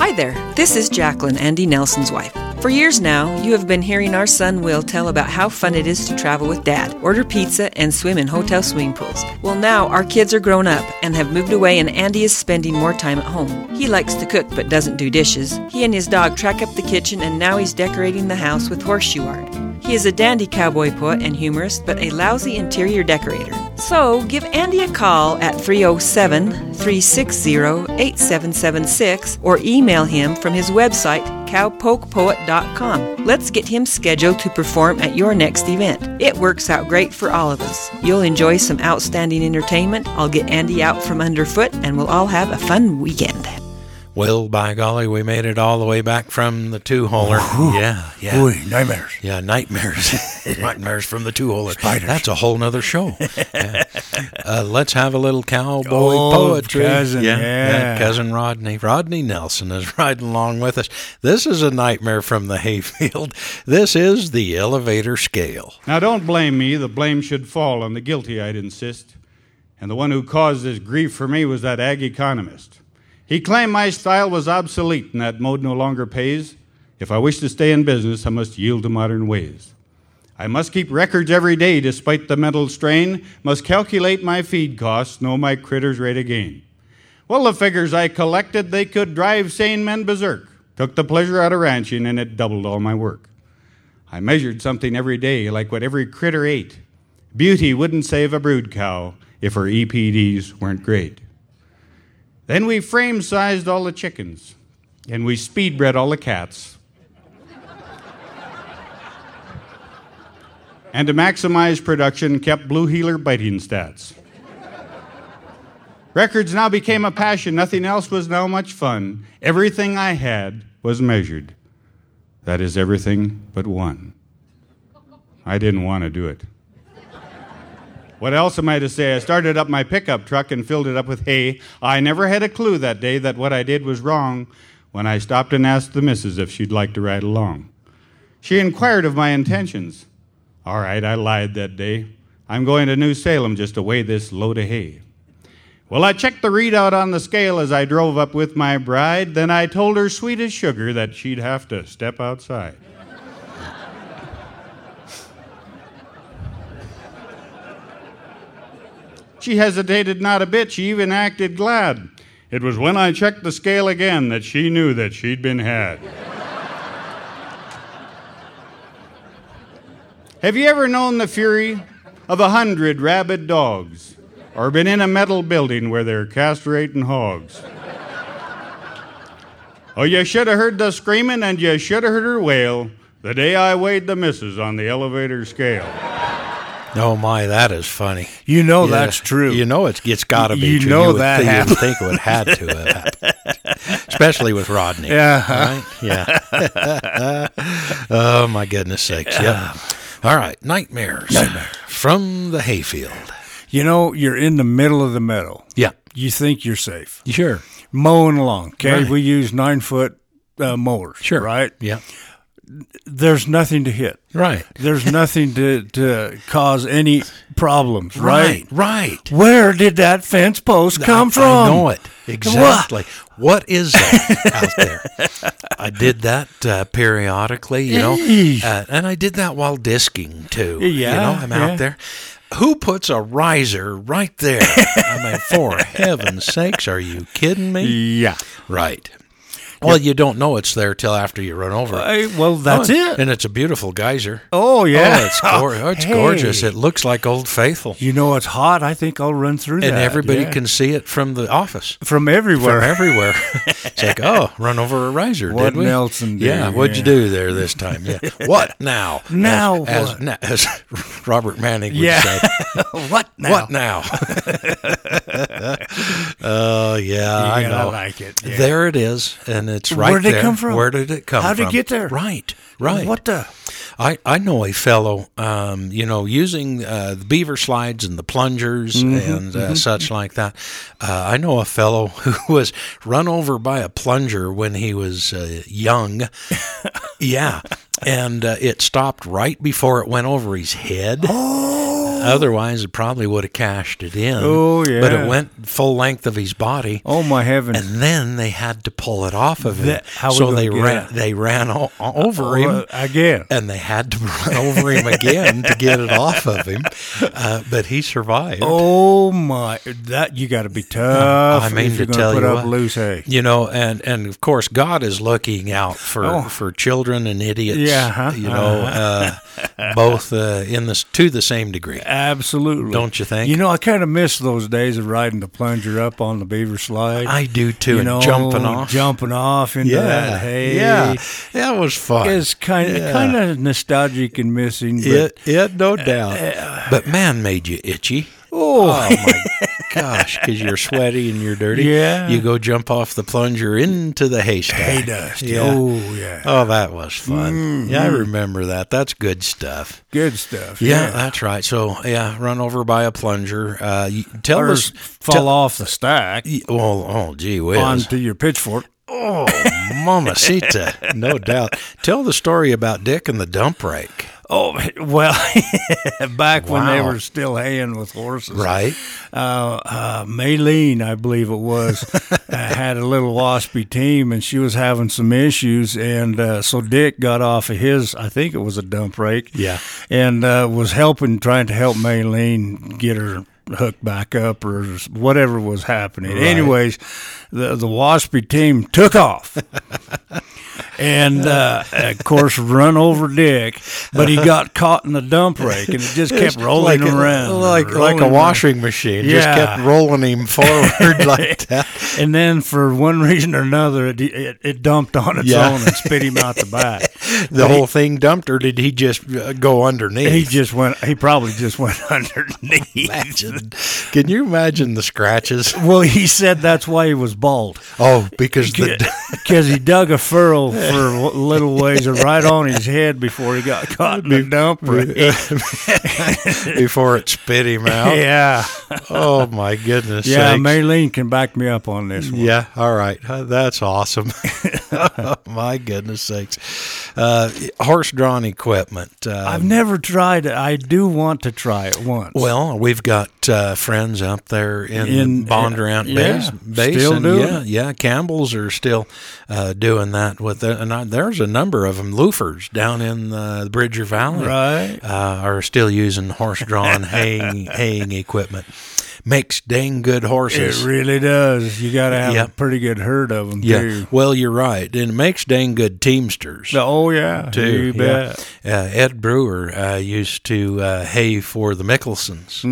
Hi there, this is Jacqueline, Andy Nelson's wife. For years now, you have been hearing our son Will tell about how fun it is to travel with Dad, order pizza, and swim in hotel swimming pools. Well, now our kids are grown up and have moved away, and Andy is spending more time at home. He likes to cook but doesn't do dishes. He and his dog track up the kitchen, and now he's decorating the house with horseshoe art. He is a dandy cowboy poet and humorist, but a lousy interior decorator. So, give Andy a call at 307-360-8776 or email him from his website, cowpokepoet.com. Let's get him scheduled to perform at your next event. It works out great for all of us. You'll enjoy some outstanding entertainment. I'll get Andy out from underfoot, and we'll all have a fun weekend. Well, by golly, we made it all the way back from the two-holer. Yeah. Ooh, nightmares. Yeah, nightmares. Nightmares from the two-holer. Spiders. That's a whole nother show. Yeah. Let's have a little cowboy poetry. Cousin, yeah. Cousin Rodney. Rodney Nelson is riding along with us. This is a nightmare from the hayfield. This is the elevator scale. Now, don't blame me. The blame should fall on the guilty, I'd insist. And the one who caused this grief for me was that ag economist. He claimed my style was obsolete and that mode no longer pays. If I wish to stay in business, I must yield to modern ways. I must keep records every day despite the mental strain, must calculate my feed costs, know my critter's rate of gain. Well, the figures I collected, they could drive sane men berserk. Took the pleasure out of ranching and it doubled all my work. I measured something every day like what every critter ate. Beauty wouldn't save a brood cow if her EPDs weren't great. Then we frame-sized all the chickens, and we speed-bred all the cats. And to maximize production, kept Blue Heeler biting stats. Records now became a passion. Nothing else was now much fun. Everything I had was measured. That is everything but one. I didn't want to do it. What else am I to say? I started up my pickup truck and filled it up with hay. I never had a clue that day that what I did was wrong when I stopped and asked the missus if she'd like to ride along. She inquired of my intentions. All right, I lied that day. I'm going to New Salem just to weigh this load of hay. Well, I checked the readout on the scale as I drove up with my bride. Then I told her, sweet as sugar, that she'd have to step outside. She hesitated not a bit. She even acted glad. It was when I checked the scale again that she knew that she'd been had. Have you ever known the fury of 100 rabid dogs, or been in a metal building where they're castrating hogs? Oh, you should have heard the screaming and you should have heard her wail the day I weighed the missus on the elevator scale. Oh, my, that is funny. You know that's true. You know it's got to be you true. Know that happened. You would think it would have had to have happened. Especially with Rodney. Yeah. Right? Yeah. Oh, my goodness sakes. Yeah. All right. Nightmares from the hayfield. You know, you're in the middle of the meadow. Yeah. You think you're safe. Sure. Mowing along. Okay. Right. We use 9-foot mowers. Sure. Right? Yeah. There's nothing to hit. Right. There's nothing to cause any problems, right? Right. Where did that fence post come from? I know it. Exactly. What is that out there? I did that periodically, you know, and I did that while disking, too. Yeah. You know, I'm out there. Who puts a riser right there? I mean, for heaven's sakes, are you kidding me? Yeah. Right. Well, you don't know it's there till after you run over it. Well, that's it. And it's a beautiful geyser. Oh, yeah. Oh, it's gorgeous. It looks like Old Faithful. You know it's hot. I think I'll run through that. And everybody can see it from the office. From everywhere. It's like, oh, run over a riser, did we? What Nelson did. Yeah, what'd you do there this time? Yeah. What now? Now as Robert Manning would say. What now? What now? Oh, yeah, I know. I like it. Yeah. There it is, and it's right there. Where did it come from? Where did it come from? How did it get there? Right. What the? I know a fellow, using the beaver slides and the plungers and such like that. I know a fellow who was run over by a plunger when he was young. Yeah. And it stopped right before it went over his head. Oh. Otherwise, it probably would have cashed it in. Oh, yeah. But it went full length of his body. Oh, my heavens. And then they had to pull it off of him. How we so gonna they get ran. it? They ran over him again. and they had to run over him again to get it off of him. But he survived. Oh my! That you got to be tough. I mean, if you're to gonna tell put you up what, loose hay. you know, and of course, God is looking out for children and idiots. Yeah, you know, both to the same degree. Absolutely, don't you think? You know, I kind of miss those days of riding the plunger up on the beaver slide. I do too. You and know, jumping off into that hay. Yeah, that was fun. It's kind of nostalgic and missing. But no doubt. But man, made you itchy. Oh my gosh, because you're sweaty and you're dirty. Yeah. You go jump off the plunger into the haystack. Hay dust. Yeah. Oh, yeah. Oh, that was fun. Mm-hmm. Yeah, I remember that. That's good stuff. Good stuff. Yeah, that's right. So, yeah, run over by a plunger. Tell us. Fall off the stack. Oh, gee whiz. Onto your pitchfork. Oh, mamacita. No doubt. Tell the story about Dick and the dump rake. Oh, well, back when they were still haying with horses. Right. Maylene, I believe it was, had a little waspy team, and she was having some issues. And so Dick got off of his, I think it was a dump rake. Yeah. And was trying to help Maylene get her hooked back up or whatever was happening. Right. Anyways, the waspy team took off. And, of course, run over Dick, but he got caught in the dump rake, and it just kept rolling him around. Like a washing machine. Yeah. Just kept rolling him forward like that. And then, for one reason or another, it dumped on its own and spit him out the back. The whole thing dumped, or did he just go underneath? He probably just went underneath. Can you imagine the scratches? Well, he said that's why he was bald. Oh, because he dug a furrow for a little ways right on his head before he got caught in the dump rake. Before it spit him out. Yeah. Oh my goodness. Yeah, sakes. Maylene can back me up on this one. Yeah. All right. That's awesome. Oh, my goodness sakes. Horse-drawn equipment. I've never tried it. I do want to try it once. Well, we've got friends out there in Bondurant Basin. Still doing Yeah. Campbell's are still doing that with it. And there's a number of them. Loofers down in the Bridger Valley are still using horse-drawn haying equipment. Makes dang good horses. It really does. You got to have a pretty good herd of them, too. Well, you're right. And it makes dang good teamsters. Oh, yeah. Too. You bet. Ed Brewer used to hay for the Mickelsons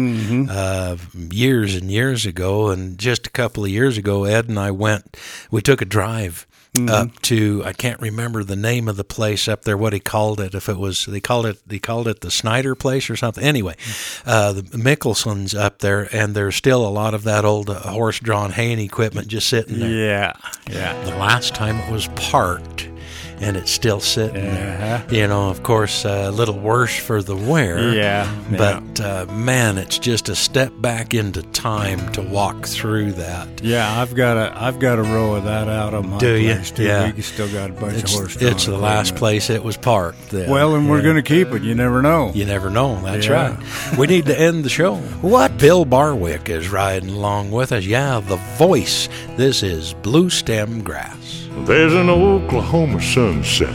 years and years ago. And just a couple of years ago, Ed and I we took a drive up to, I can't remember the name of the place up there, what he called it. If it was, they called it the Snyder place or something. Anyway, the Mickelsons up there, and there's still a lot of that old horse-drawn haying equipment just sitting there. Yeah. The last time it was parked, and it's still sitting there. You know, of course, a little worse for the wear. Yeah. But, man, it's just a step back into time to walk through that. Yeah, I've got a row of that out on my place, too. Yeah. We still got a bunch of horse. It's the last place it was parked. Then. Well, and we're going to keep it. You never know. You never know. That's right. We need to end the show. What? Bill Barwick is riding along with us. Yeah, the voice. This is Blue Stem Grass. There's an Oklahoma sunset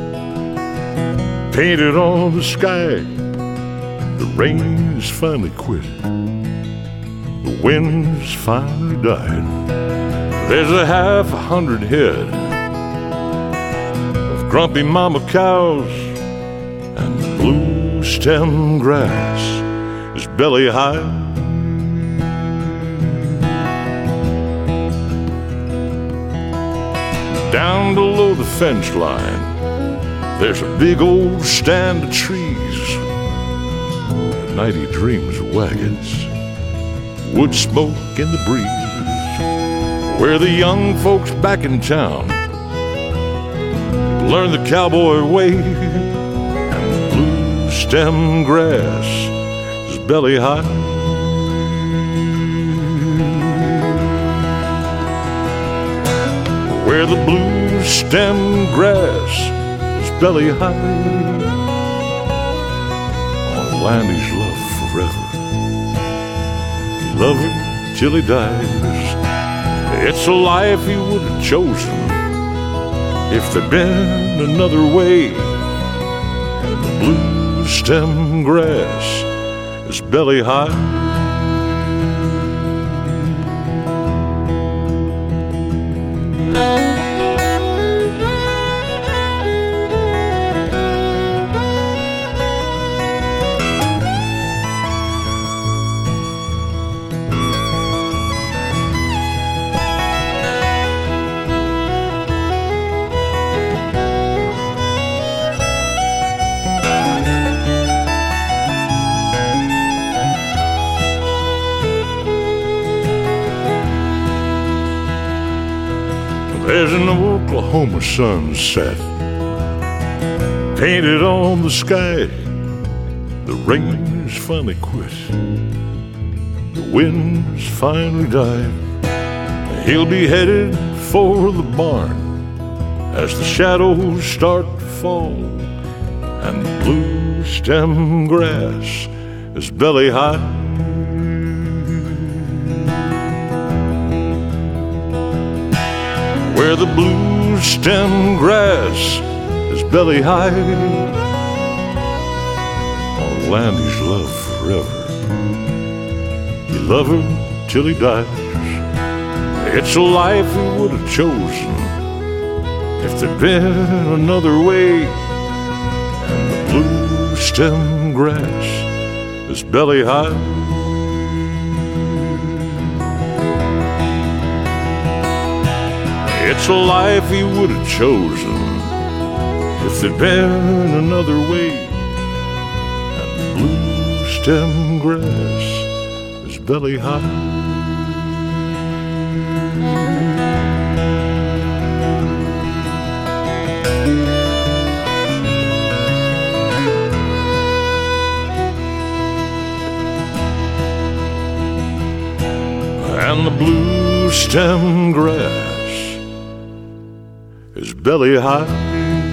painted on the sky. The rain's finally quit. The wind's finally died. There's a 500 head of grumpy mama cows, and the blue stem grass is belly high. Down below the fence line, there's a big old stand of trees. At night he dreams of wagons, wood smoke in the breeze, where the young folks back in town learn the cowboy way, and the blue stem grass is belly high. Where the blue stem grass is belly high, on land he's loved forever, love her till he dies. It's a life he would have chosen if there'd been another way. And the blue stem grass is belly high. There's an Oklahoma sunset painted on the sky. The rain's finally quit, the wind's finally died. He'll be headed for the barn as the shadows start to fall, and the blue stem grass is belly high. Where the blue stem grass is belly high, on land he's loved forever. He loved her till he dies. It's a life he would have chosen if there'd been another way. And the blue stem grass is belly high. It's a life he would have chosen if there'd been another way. And the blue stem grass is belly high. And the blue stem grass is belly high.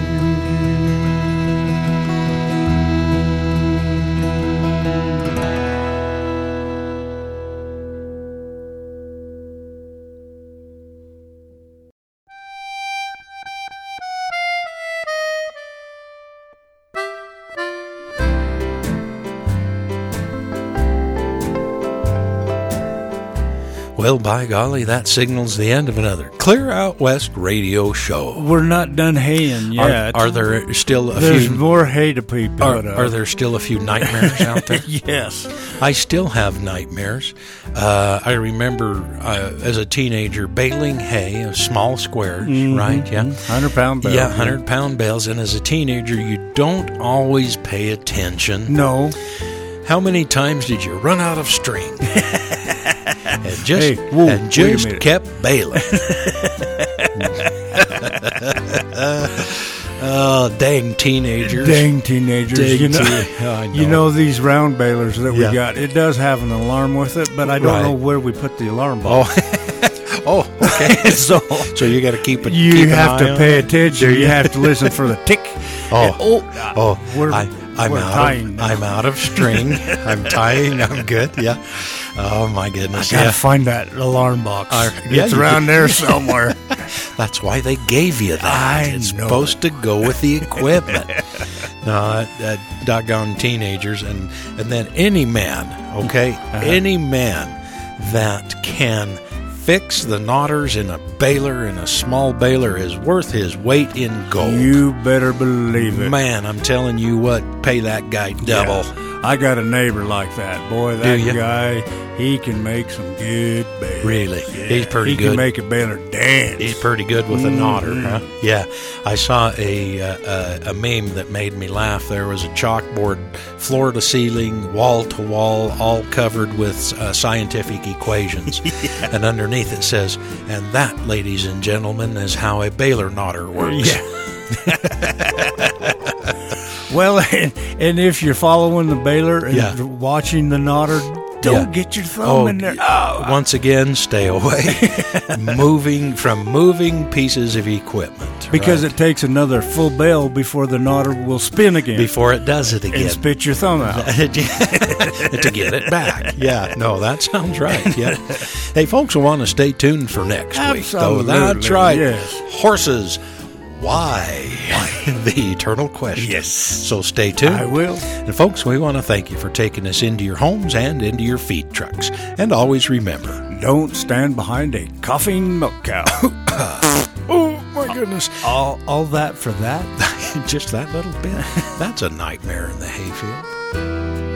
Well, by golly, that signals the end of another Clear Out West radio show. We're not done haying yet. Are there still There's more hay to be put up. Are there still a few nightmares out there? Yes. I still have nightmares. I remember as a teenager baling hay of small squares, right? Yeah. 100-pound bales. Yeah, 100-pound bales. And as a teenager, you don't always pay attention. No. How many times did you run out of string? And Hey, just kept bailing. Oh, dang teenagers. Dang teenagers. Dang You know these round balers that we got, it does have an alarm with it, but I don't know where we put the alarm box. Oh, okay. so you got to keep it. You have to pay attention. You have to listen for the tick. I'm out of string. I'm tying. I'm good. Yeah. Oh my goodness. I gotta find that alarm box. It's you around there somewhere. That's why they gave you that. It's supposed to go with the equipment. No, that doggone teenagers, and then any man, okay, any man that can fix the knotters in a baler, in a small baler, is worth his weight in gold. You better believe it. Man, I'm telling you what, pay that guy double. Yeah. I got a neighbor like that. Boy, that guy, he can make some good balers. Really? Yeah. He's pretty good. He can make a baler dance. He's pretty good with a knotter, huh? Yeah. I saw a meme that made me laugh. There was a chalkboard, floor to ceiling, wall to wall, all covered with scientific equations. And underneath it says, and that, ladies and gentlemen, is how a baler knotter works. Yeah. Well, and if you're following the baler and watching the knotter Don't get your thumb in there. Once again, stay away. moving pieces of equipment. Because right? it takes another full bell before the knotter will spin again. Before it does it again. And spit your thumb out. To get it back. Yeah, no, that sounds right. Yeah. Hey, folks will want to stay tuned for next week. Though. That's right. Yes. Horses. Why? The eternal question. Yes. So stay tuned. I will. And folks, we want to thank you for taking us into your homes and into your feed trucks. And always remember, don't stand behind a coughing milk cow. oh my goodness. All that for that? Just that little bit. That's a nightmare in the hayfield.